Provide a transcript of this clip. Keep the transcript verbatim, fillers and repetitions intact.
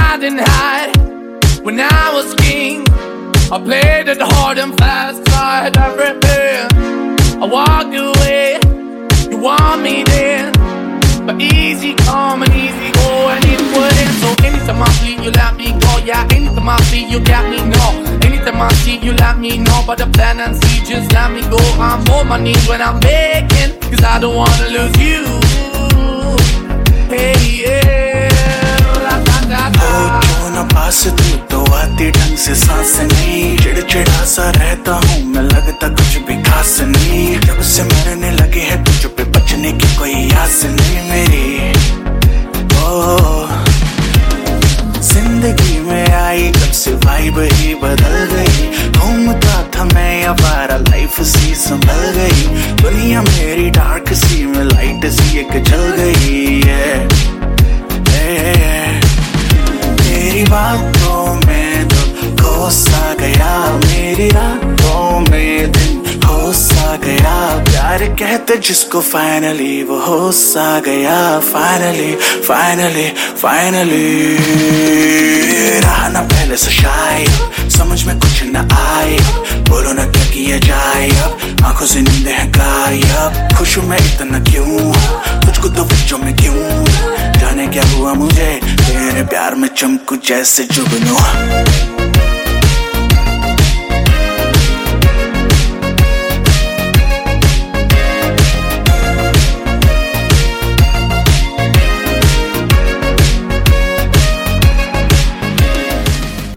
I didn't hide when I was king. I played it hard and fast, tried everything. I walked away, you want me then, but easy come and easy go, and it wouldn't. So anytime I flee, you let me go. Yeah, anytime I flee, you got me, no. Anytime I see you, let me know. But the plan and see, just let me go. I'm on my knees when I'm begging, cause I don't wanna lose you. Hey, yeah. हो क्यों ना पास तू तो आती ढंग से सांस नहीं, चिड़चिड़ा सा रहता हूँ मैं, लगता कुछ भी खास नहीं। जब से मरने लगे है तुझ पे, बचने की कोई आस नहीं मेरी। ओ जिंदगी में आई जब से वाइब ही बदल गई, घूमता था मैं आवारा लाइफ सी संभल गई, दुनिया मेरी डार्क सी में लाइट सी एक जल गई है। तेरी बातों में तो खो सा गया, मेरी रातों में दिन हो सा गया, प्यार कहते जिसको फाइनली वो हो सा गया। फाइनली फाइनली फाइनली रहा ना पहले से शायद, समझ में कुछ न आए, बोलो ना क्या किया जाए अब, आंखों से नींद है गायब। खुश हूँ मैं इतना क्यों, तुझको तो बच्चों में क्यों, जाने क्या हुआ मुझे, तेरे प्यार में चमकू जैसे जुगनू।